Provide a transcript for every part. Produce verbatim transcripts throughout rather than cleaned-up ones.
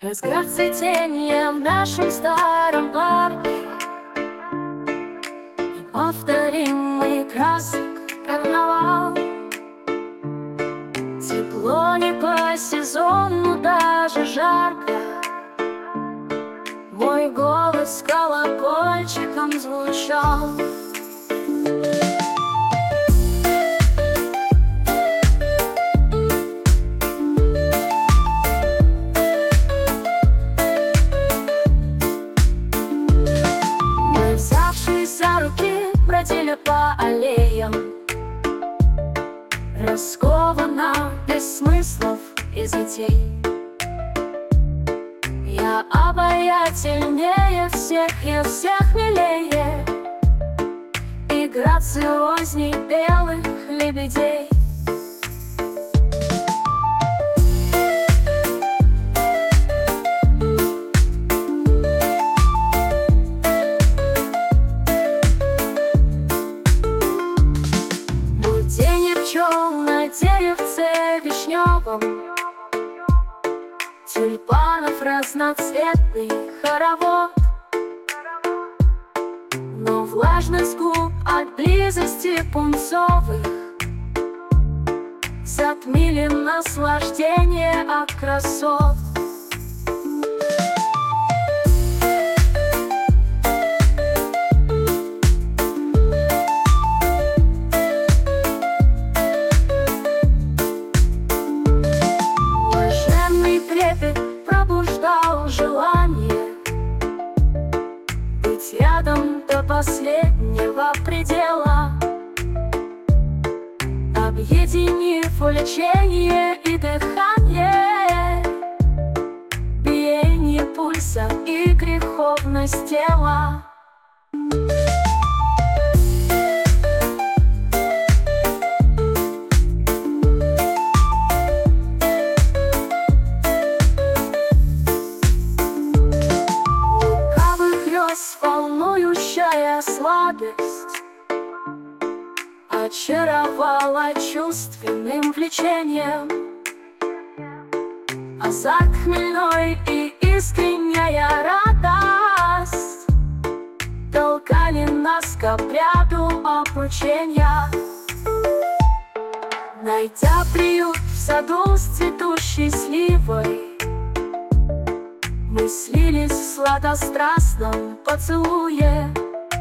Разгар цветения в нашем старом парке, неповторимый красок карнавал. Тепло не по сезону, даже жарко. Мой голос колокольчиком звучал. Мы, взявшись за руки, бродили по аллеям, раскованно, без смыслов и затей. Я обаятельнее всех и всех милее, и грациозней белых лебедей. Будение пчел на деревце вишневом, тюльпанов разноцветный хоровод. Но влажность губ от близости пунцовых затмили наслаждение от красот. Пробуждал желание быть рядом до последнего предела, объединив влечение и дыхание, биение пульса и греховность тела. Волнующая сладость очаровала чувственным влечением. Азарт хмельной и искренняя радость толкали нас к обряду обручения. Найдя приют в саду с цветущей сливой, мы слились в сладострастном поцелуе.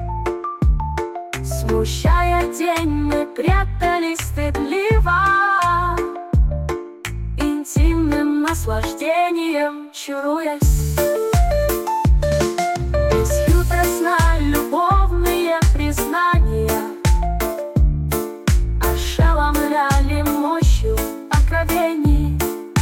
Смущая день, мы прятались стыдливо, интимным наслаждением чаруясь. Бесхитростно любовные признания ошеломляли мощью откровений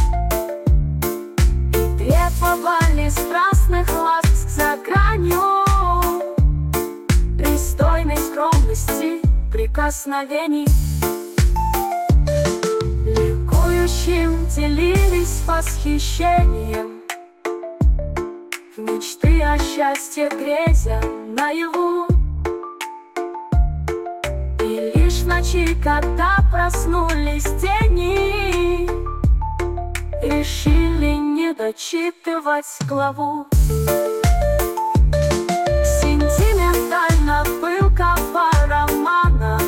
и требовали страстных ласк за гранью пристойной скромности прикосновений. Ликующим делились восхищением, в мечты о счастье грезя наяву. И лишь в ночи, когда проснулись тени, решили не дочитывать главу. Сентиментально пылкого романа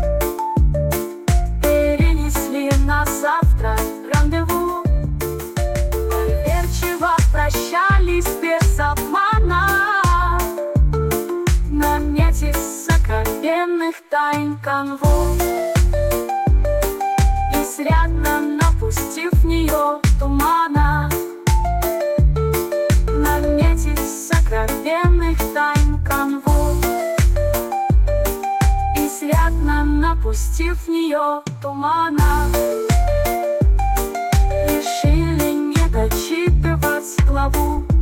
перенесли на завтра рандеву. Доверчиво прощались без обмана, наметив сокровенных тайн канву. Изрядно напустив в нее тумана, наметив сокровенных тайн канву. Изрядно напустив в нее тумана, решили не дочитывать главу.